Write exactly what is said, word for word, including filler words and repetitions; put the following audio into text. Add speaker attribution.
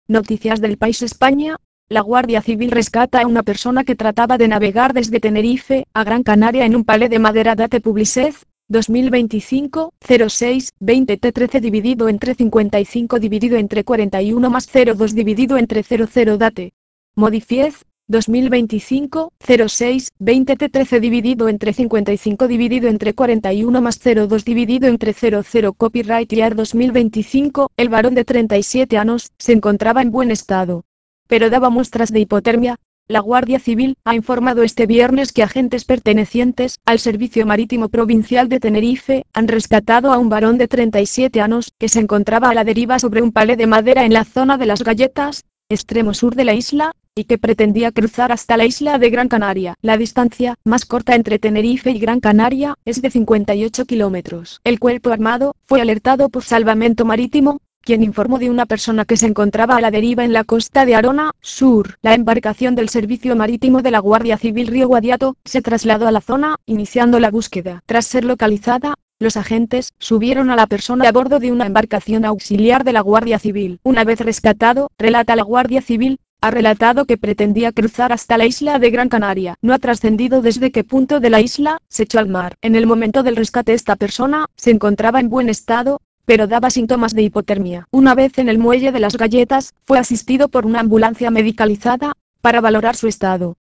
Speaker 1: Noticias del País España. La Guardia Civil rescata a una persona que trataba de navegar desde Tenerife a Gran Canaria en un palé de madera. Date Publicez, dos mil veinticinco, cero seis, veinte T trece dividido entre cincuenta y cinco dividido entre cuarenta y uno más cero dos dividido entre cero cero Date. Modifiez, dos mil veinticinco, cero seis, veinte T trece dividido entre cincuenta y cinco dividido entre cuarenta y uno más cero dos dividido entre cero cero Copyright Year dos mil veinticinco. El varón de treinta y siete años se encontraba en buen estado, pero daba muestras de hipotermia. La Guardia Civil ha informado este viernes que agentes pertenecientes al Servicio Marítimo Provincial de Tenerife han rescatado a un varón de treinta y siete años que se encontraba a la deriva sobre un palé de madera en la zona de Las Galletas, extremo sur de la isla, y que pretendía cruzar hasta la isla de Gran Canaria. La distancia más corta entre Tenerife y Gran Canaria es de cincuenta y ocho kilómetros. El cuerpo armado fue alertado por Salvamento Marítimo, quien informó de una persona que se encontraba a la deriva en la costa de Arona Sur. La embarcación del Servicio Marítimo de la Guardia Civil Río Guadiato se trasladó a la zona, iniciando la búsqueda. Tras ser localizada, los agentes subieron a la persona a bordo de una embarcación auxiliar de la Guardia Civil. Una vez rescatado, relata la Guardia Civil, ha relatado que pretendía cruzar hasta la isla de Gran Canaria. No ha trascendido desde qué punto de la isla se echó al mar. En el momento del rescate esta persona se encontraba en buen estado, pero daba síntomas de hipotermia. Una vez en el muelle de Las Galletas, fue asistido por una ambulancia medicalizada para valorar su estado.